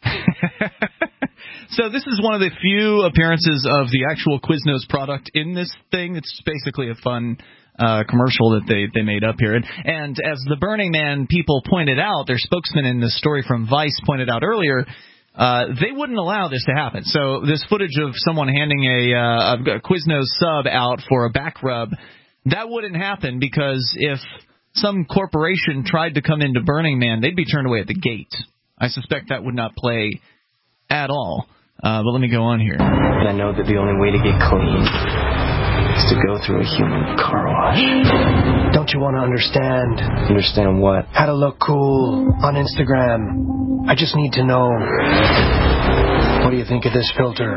So this is one of the few appearances of the actual Quiznos product in this thing. It's basically a fun uh, commercial that they, they made up here. And, and as the Burning Man people pointed out, their spokesman in the story from Vice pointed out earlier, Uh, they wouldn't allow this to happen. So this footage of someone handing a, uh, a Quiznos sub out for a back rub, that wouldn't happen because if some corporation tried to come into Burning Man, they'd be turned away at the gate. I suspect that would not play at all. Uh, but let me go on here. And I know that the only way to get clean is to go through a human car wash. Don't you want to understand? Understand what? How to look cool on Instagram. I just need to know. What do you think of this filter?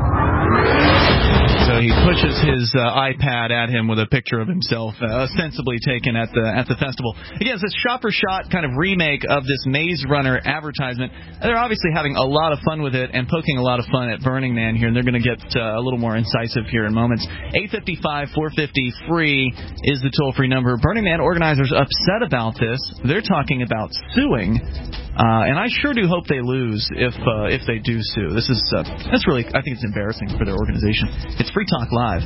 So he pushes his uh, iPad at him with a picture of himself, uh, ostensibly taken at the at the festival. Again, it's a shot-for-shot kind of remake of this Maze Runner advertisement. They're obviously having a lot of fun with it and poking a lot of fun at Burning Man here, and they're going to get uh, a little more incisive here in moments. eight five five, four five zero, free is the toll-free number. Burning Man organizers upset about this. They're talking about suing, uh, and I sure do hope they lose if uh, if they do sue. This is uh, that's really, I think it's embarrassing for their organization. It's Free Talk Live.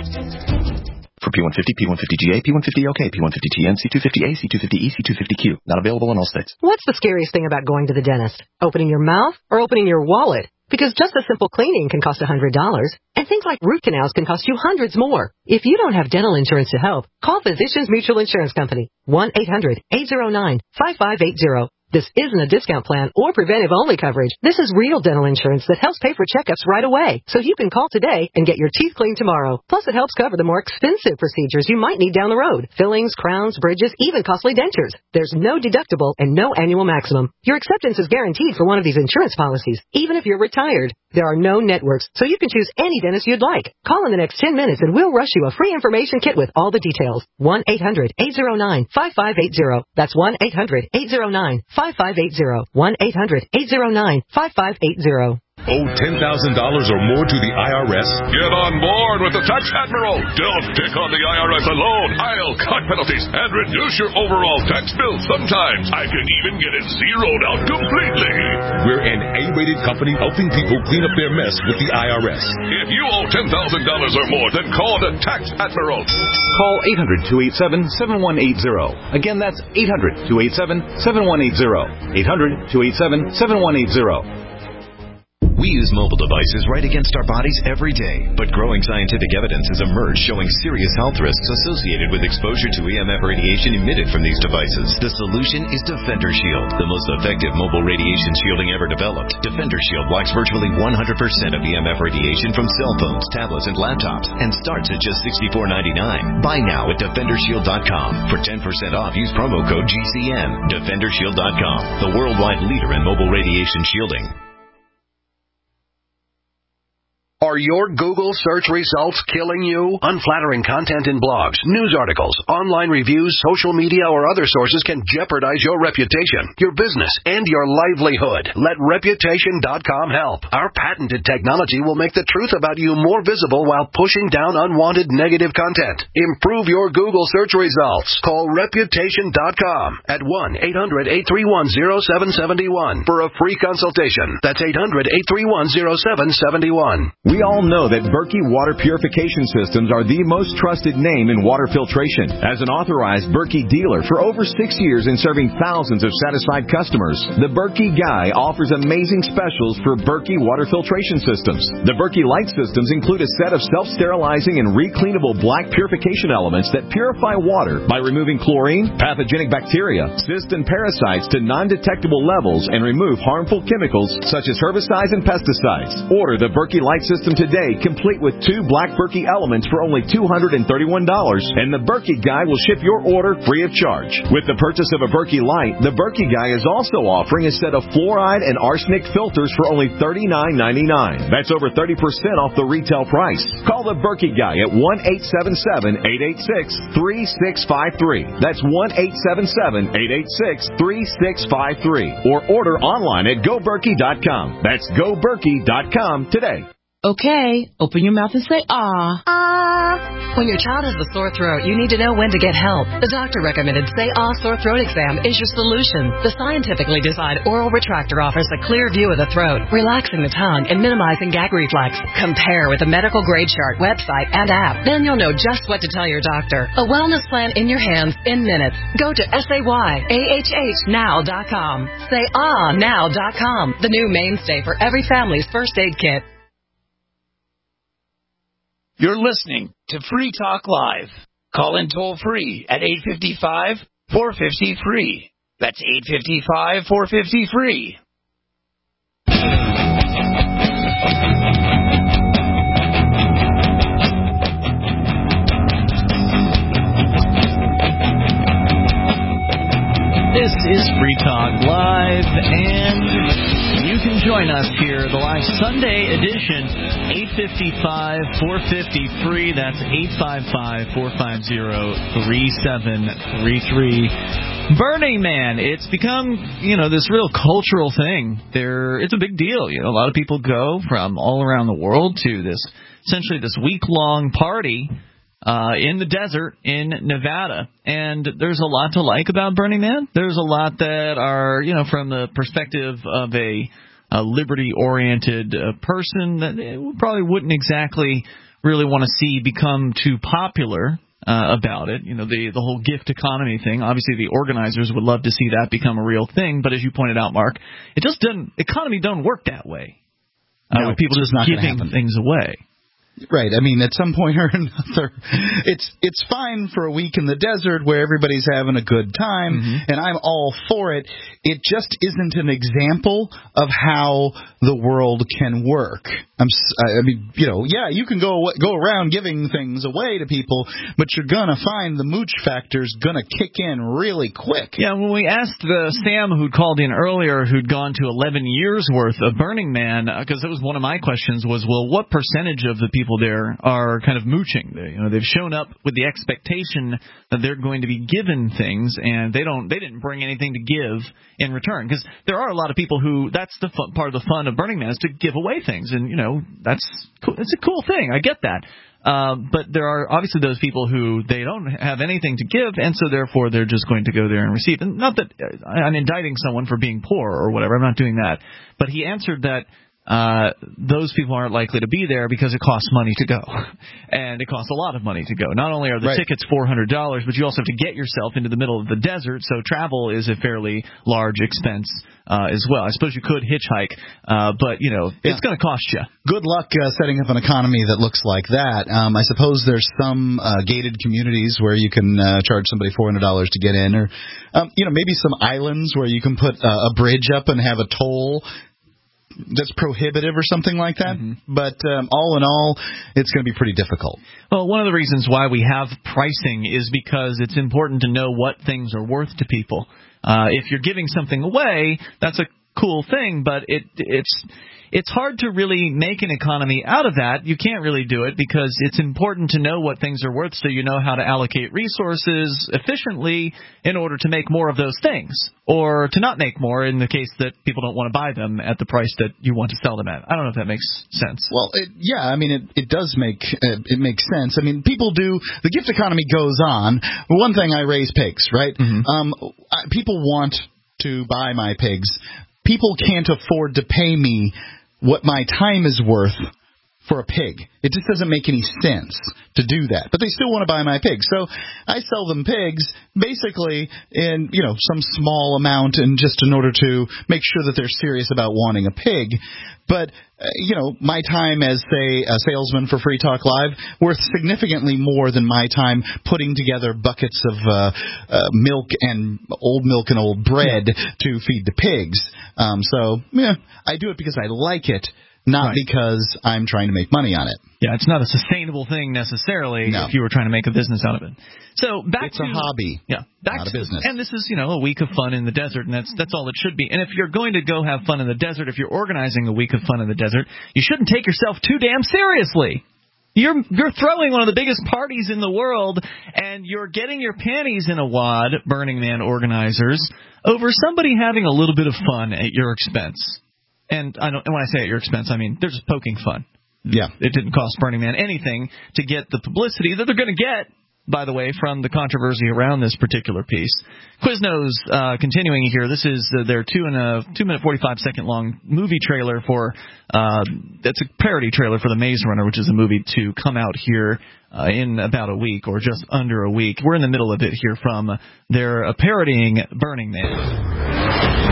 For P one fifty, P one fifty G A, P one fifty L K, P one fifty T N, C two fifty A, C two fifty E, C two fifty Q. Not available in all states. What's the scariest thing about going to the dentist? Opening your mouth or opening your wallet? Because just a simple cleaning can cost one hundred dollars, and things like root canals can cost you hundreds more. If you don't have dental insurance to help, call Physicians Mutual Insurance Company, one eight hundred, eight oh nine, five five eight zero. This isn't a discount plan or preventive-only coverage. This is real dental insurance that helps pay for checkups right away, so you can call today and get your teeth cleaned tomorrow. Plus, it helps cover the more expensive procedures you might need down the road. Fillings, crowns, bridges, even costly dentures. There's no deductible and no annual maximum. Your acceptance is guaranteed for one of these insurance policies, even if you're retired. There are no networks, so you can choose any dentist you'd like. Call in the next ten minutes and we'll rush you a free information kit with all the details. one eight hundred, eight oh nine, five five eight zero. That's one eight hundred, eight oh nine, five five eight zero. one eight hundred, eight oh nine, five five eight zero. Owe ten thousand dollars or more to the I R S? Get on board with the Tax Admiral. Don't pick on the I R S alone. I'll cut penalties and reduce your overall tax bill. Sometimes I can even get it zeroed out completely. We're an A-rated company helping people clean up their mess with the I R S. If you owe ten thousand dollars or more, then call the Tax Admiral. Call eight hundred, two eight seven, seven one eight zero. Again, that's eight hundred, two eight seven, seven one eight zero. eight hundred, two eight seven, seven one eight zero. We use mobile devices right against our bodies every day, but growing scientific evidence has emerged showing serious health risks associated with exposure to E M F radiation emitted from these devices. The solution is Defender Shield, the most effective mobile radiation shielding ever developed. Defender Shield blocks virtually one hundred percent of E M F radiation from cell phones, tablets, and laptops, and starts at just sixty-four ninety-nine. Buy now at defender shield dot com. For ten percent off, use promo code G C N. defender shield dot com, the worldwide leader in mobile radiation shielding. Are your Google search results killing you? Unflattering content in blogs, news articles, online reviews, social media, or other sources can jeopardize your reputation, your business, and your livelihood. Let Reputation dot com help. Our patented technology will make the truth about you more visible while pushing down unwanted negative content. Improve your Google search results. Call Reputation dot com at one eight hundred eight three one zero seven seven one for a free consultation. That's eight hundred eight three one zero seven seven one. We all know that Berkey Water Purification Systems are the most trusted name in water filtration. As an authorized Berkey dealer for over six years and serving thousands of satisfied customers, the Berkey Guy offers amazing specials for Berkey Water Filtration Systems. The Berkey Light Systems include a set of self-sterilizing and recleanable black purification elements that purify water by removing chlorine, pathogenic bacteria, cysts, and parasites to non-detectable levels and remove harmful chemicals such as herbicides and pesticides. Order the Berkey Light System today, complete with two black Berkey elements for only two hundred thirty-one dollars, and the Berkey Guy will ship your order free of charge. With the purchase of a Berkey Light, the Berkey Guy is also offering a set of fluoride and arsenic filters for only thirty-nine ninety-nine. That's over thirty percent off the retail price. Call the Berkey Guy at one eight seven seven, eight eight six, three six five three. That's one eight seven seven, eight eight six, three six five three. Or order online at go berkey dot com. That's go berkey dot com today. Okay, open your mouth and say ah. Ah. When your child has a sore throat, you need to know when to get help. The doctor recommended Say Ah Sore Throat Exam is your solution. The scientifically designed oral retractor offers a clear view of the throat, relaxing the tongue and minimizing gag reflex. Compare with a medical grade chart, website, and app. Then you'll know just what to tell your doctor. A wellness plan in your hands in minutes. Go to say ah now dot com. say ah now dot com, the new mainstay for every family's first aid kit. You're listening to Free Talk Live. Call in toll free at eight five five, four five zero, free. That's eight five five, four five zero, free. This is Free Talk Live, and you can join us here, the live Sunday edition, eight five five, four five zero, free. That's eight five five, four five zero, three seven three three. Burning Man, it's become, you know, this real cultural thing. There, it's a big deal. You know, a lot of people go from all around the world to this, essentially this week-long party Uh, in the desert in Nevada. And there's a lot to like about Burning Man. There's a lot that are, you know, from the perspective of a, a liberty-oriented uh, person that probably wouldn't exactly really want to see become too popular uh, about it. You know, the, the whole gift economy thing. Obviously, the organizers would love to see that become a real thing. But as you pointed out, Mark, it just doesn't, economy don't work that way. Uh, no, with people just not giving things away. Right. I mean, at some point or another, it's it's fine for a week in the desert where everybody's having a good time, mm-hmm. and I'm all for it. It just isn't an example of how the world can work. I'm, I mean, you know, yeah, you can go go around giving things away to people, but you're gonna find the mooch factor's gonna kick in really quick. Yeah, when we asked the Sam who'd called in earlier, who'd gone to eleven years worth of Burning Man, because uh, that was one of my questions, was, well, what percentage of the people there are kind of mooching? They, you know, they've shown up with the expectation that they're going to be given things, and they don't, they didn't bring anything to give in return. Because there are a lot of people who, that's the fun, part of the fun of Burning Man, is to give away things, and you know, that's cool. It's a cool thing. I get that. Uh, but there are obviously those people who they don't have anything to give, and so therefore they're just going to go there and receive. And not that I'm indicting someone for being poor or whatever. I'm not doing that. But he answered that Uh, those people aren't likely to be there because it costs money to go. And it costs a lot of money to go. Not only are the right. tickets four hundred dollars, but you also have to get yourself into the middle of the desert, so travel is a fairly large expense uh, as well. I suppose you could hitchhike, uh, but, you know, yeah. it's going to cost you. Good luck uh, setting up an economy that looks like that. Um, I suppose there's some uh, gated communities where you can uh, charge somebody four hundred dollars to get in, or, um, you know, maybe some islands where you can put uh, a bridge up and have a toll that's prohibitive or something like that. Mm-hmm. But um, all in all, it's going to be pretty difficult. Well, one of the reasons why we have pricing is because it's important to know what things are worth to people. Uh, if you're giving something away, that's a cool thing, but it it's it's hard to really make an economy out of that. You can't really do it because it's important to know what things are worth so you know how to allocate resources efficiently in order to make more of those things, or to not make more in the case that people don't want to buy them at the price that you want to sell them at. I don't know if that makes sense. Well, it, yeah, I mean, it, it does make uh, it makes sense. I mean, people do, the gift economy goes on. One thing, I raise pigs, right? Mm-hmm. Um, I, people want to buy my pigs. People can't afford to pay me what my time is worth for a pig. It just doesn't make any sense to do that. But they still want to buy my pigs. So I sell them pigs basically in, you know, some small amount, and just in order to make sure that they're serious about wanting a pig. But, uh, you know, my time as, say, a salesman for Free Talk Live worth significantly more than my time putting together buckets of uh, uh, milk and old milk and old bread to feed the pigs. Um, so, yeah, I do it because I like it. Not right. because I'm trying to make money on it. Yeah, it's not a sustainable thing necessarily no. if you were trying to make a business out of it. So back it's to a hobby, yeah, back not to, a business. And this is, you know, a week of fun in the desert, and that's that's all it should be. And if you're going to go have fun in the desert, if you're organizing a week of fun in the desert, you shouldn't take yourself too damn seriously. You're you're throwing one of the biggest parties in the world, and you're getting your panties in a wad, Burning Man organizers, over somebody having a little bit of fun at your expense. And I don't, and when I say at your expense, I mean they're just poking fun. Yeah. It didn't cost Burning Man anything to get the publicity that they're going to get, by the way, from the controversy around this particular piece. Quiznos, uh, continuing here, this is uh, their two and a two minute forty-five second long movie trailer for, uh, that's a parody trailer for The Maze Runner, which is a movie to come out here uh, in about a week or just under a week. We're in the middle of it here from uh, their uh, parodying Burning Man.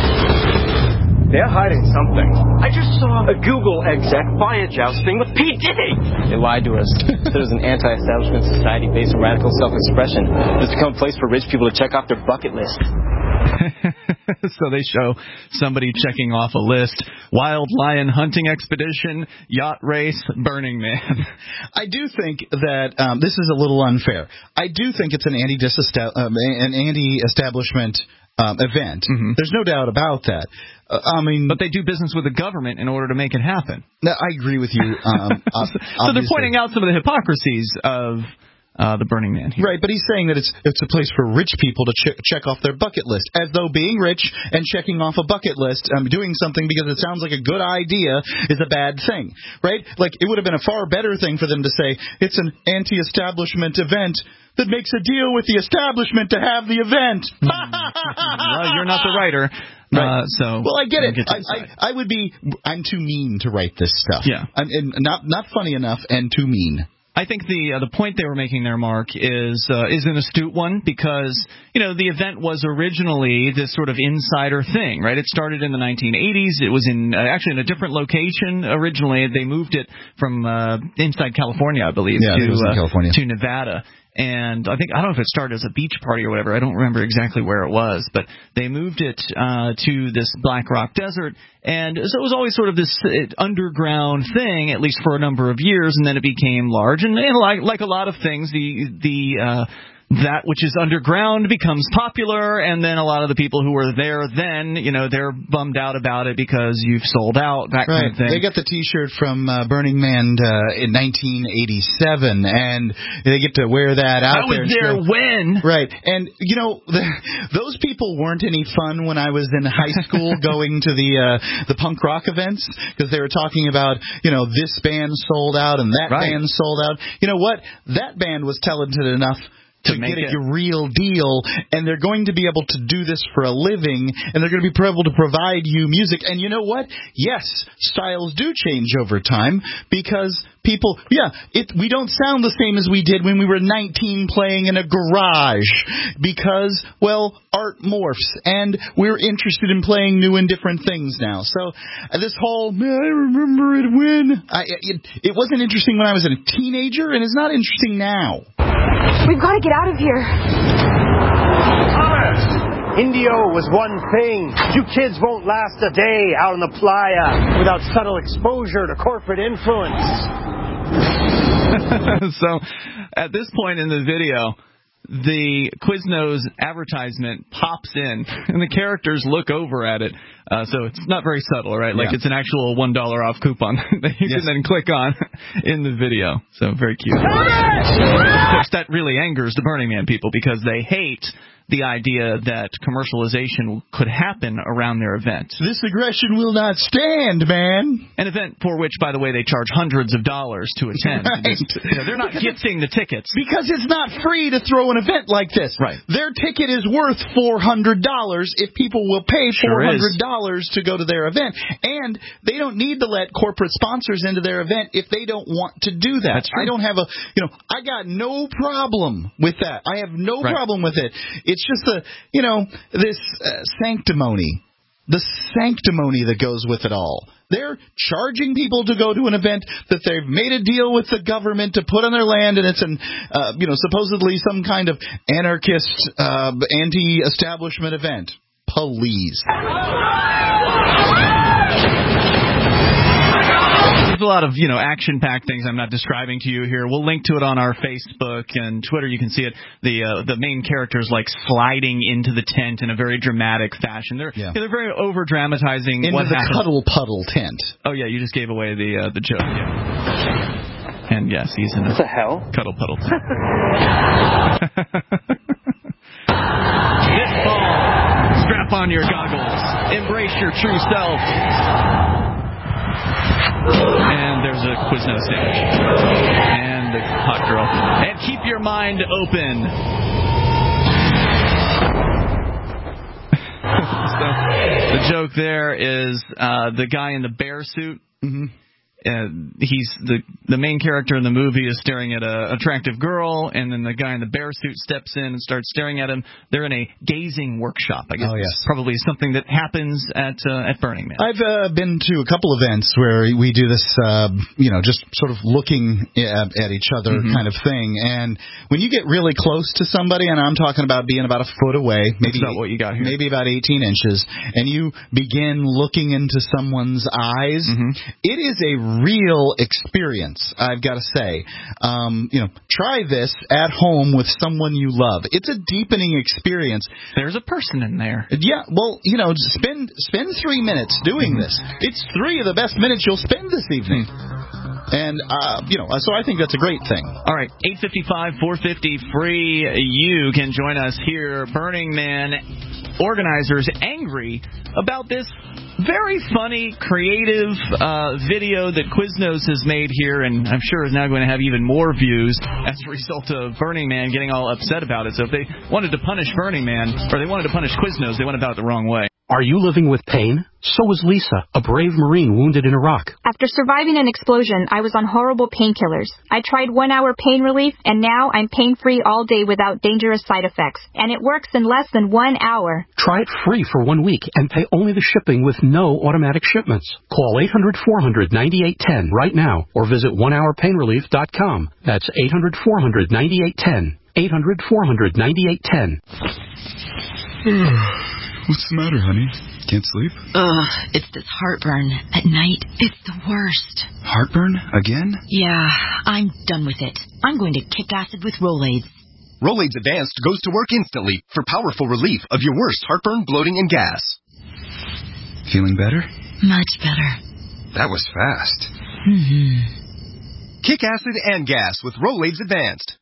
They're hiding something. I just saw a Google exec buy a jousting with P. Diddy. They lied to us. Said it was an anti-establishment society based on radical self-expression. It's become a place for rich people to check off their bucket list. So they show somebody checking off a list: wild lion hunting expedition, yacht race, Burning Man. I do think that um, this is a little unfair. I do think it's an anti-disesta- um, an anti-establishment um, event. Mm-hmm. There's no doubt about that. Uh, I mean, but they do business with the government in order to make it happen. No, I agree with you. Um, so, so they're pointing out some of the hypocrisies of uh, the Burning Man here. Right, but he's saying that it's it's a place for rich people to ch- check off their bucket list, as though being rich and checking off a bucket list, um, doing something because it sounds like a good idea, is a bad thing, right? Like, it would have been a far better thing for them to say it's an anti-establishment event that makes a deal with the establishment to have the event. Well, you're not the writer. Right. Uh, so well, I get it. Get I, I, I would be. I'm too mean to write this stuff. Yeah, I'm and not not funny enough and too mean. I think the uh, the point they were making there, Mark, is uh, is an astute one because, you know, the event was originally this sort of insider thing, right? It started in the nineteen eighties. It was in uh, actually in a different location originally. They moved it from uh, inside California, I believe, yeah, to it was in uh, California. to Nevada. And I think, I don't know if it started as a beach party or whatever. I don't remember exactly where it was. But they moved it uh, to this Black Rock Desert. And so it was always sort of this underground thing, at least for a number of years. And then it became large. And, and like, like a lot of things, the the uh, that which is underground becomes popular. And then a lot of the people who were there then, you know, they're bummed out about it because you've sold out, that right. kind of thing. They got the T-shirt from uh, Burning Man uh, in nineteen eighty-seven, and they get to wear that out I there. was there still. when? Right. And, you know, the, those people weren't any fun when I was in high school going to the uh, the punk rock events, because they were talking about, you know, this band sold out and that right. band sold out. You know what? That band was talented enough to, to get it a real deal, and they're going to be able to do this for a living, and they're going to be able to provide you music. And you know what? Yes, styles do change over time, because people, yeah, it we don't sound the same as we did when we were nineteen playing in a garage, because, well, art morphs, and we're interested in playing new and different things now. So uh, this whole, man, I remember it when, I, it, it wasn't interesting when I was a teenager, and it's not interesting now. We've got to get out of here. Thomas! Indio was one thing. You kids won't last a day out on the playa without subtle exposure to corporate influence. So, at this point in the video, the Quiznos advertisement pops in, and the characters look over at it. Uh, so it's not very subtle, right? Like yeah. It's an actual one dollar off coupon that you yes. can then click on in the video. So very cute. Of course, that really angers the Burning Man people because they hate the idea that commercialization could happen around their event. This aggression will not stand, man. An event for which, by the way, they charge hundreds of dollars to attend. Right. Just, you know, they're not gifting the tickets. Because it's not free to throw an event like this. Right. Their ticket is worth four hundred dollars if people will pay sure four hundred dollars is. to go to their event. And they don't need to let corporate sponsors into their event if they don't want to do that. That's true. I don't have a, you know, I got no problem with that. I have no right. problem with it. It's just the, you know, this uh, sanctimony, the sanctimony that goes with it all. They're charging people to go to an event that they've made a deal with the government to put on their land, and it's an, uh, you know, supposedly some kind of anarchist, uh, anti-establishment event. Please. There's a lot of, you know, action-packed things I'm not describing to you here. We'll link to it on our Facebook and Twitter. You can see it. The uh, the main characters like sliding into the tent in a very dramatic fashion. They're yeah. they're very over-dramatizing into what the happened. Cuddle Puddle tent. Oh yeah, you just gave away the uh, the joke. Yeah. And yes, he's in a what the hell? Cuddle Puddle tent. This fall, strap on your goggles. Embrace your true self. And there's a Quiznos sandwich. And the hot girl. And keep your mind open. So, the joke there is uh, the guy in the bear suit. Mm-hmm. Uh, he's the the main character in the movie is staring at a attractive girl, and then the guy in the bear suit steps in and starts staring at him. They're in a gazing workshop. I guess oh, yes. it's probably something that happens at uh, at Burning Man. I've uh, been to a couple events where we do this, uh, you know, just sort of looking at, at each other mm-hmm. kind of thing. And when you get really close to somebody, and I'm talking about being about a foot away, maybe That's about what you got here. maybe about eighteen inches, and you begin looking into someone's eyes, mm-hmm. it is a real experience, I've got to say. Um, you know, try this at home with someone you love. It's a deepening experience. There's a person in there. Yeah, well, you know, spend spend three minutes doing this. It's three of the best minutes you'll spend this evening. And, uh, you know, so I think that's a great thing. All right, eight fifty-five, four fifty, free. You can join us here. Burning Man organizers angry about this very funny, creative uh, video that Quiznos has made here, and I'm sure is now going to have even more views as a result of Burning Man getting all upset about it. So if they wanted to punish Burning Man, or they wanted to punish Quiznos, they went about it the wrong way. Are you living with pain? So is Lisa, a brave Marine wounded in Iraq. After surviving an explosion, I was on horrible painkillers. I tried one-hour pain relief, and now I'm pain-free all day without dangerous side effects. And it works in less than one hour. Try it free for one week and pay only the shipping with no automatic shipments. Call eight hundred, four hundred, ninety-eight ten right now or visit one hour pain relief dot com. That's eight hundred, four hundred, ninety-eight ten. eight hundred, four hundred, ninety-eight ten. What's the matter, honey? Can't sleep? Ugh, it's this heartburn. At night, it's the worst. Heartburn? Again? Yeah, I'm done with it. I'm going to kick acid with Rolaids. Rolaids Advanced goes to work instantly for powerful relief of your worst heartburn, bloating, and gas. Feeling better? Much better. That was fast. Mm-hmm. Kick acid and gas with Rolaids Advanced.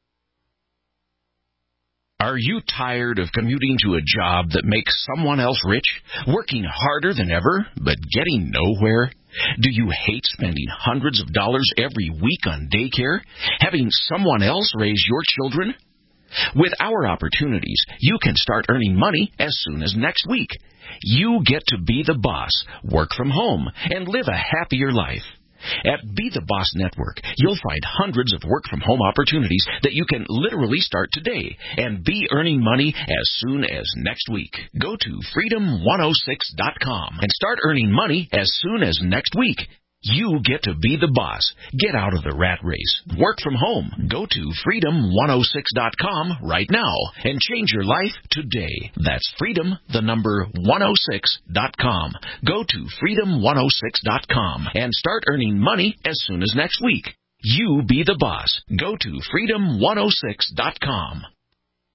Are you tired of commuting to a job that makes someone else rich, working harder than ever, but getting nowhere? Do you hate spending hundreds of dollars every week on daycare, having someone else raise your children? With our opportunities, you can start earning money as soon as next week. You get to be the boss, work from home, and live a happier life. At Be the Boss Network, you'll find hundreds of work-from-home opportunities that you can literally start today and be earning money as soon as next week. Go to freedom one oh six dot com and start earning money as soon as next week. You get to be the boss. Get out of the rat race. Work from home. Go to freedom one oh six dot com right now and change your life today. That's freedom, the number one oh six dot com. Go to freedom one oh six dot com and start earning money as soon as next week. You be the boss. Go to freedom one oh six dot com.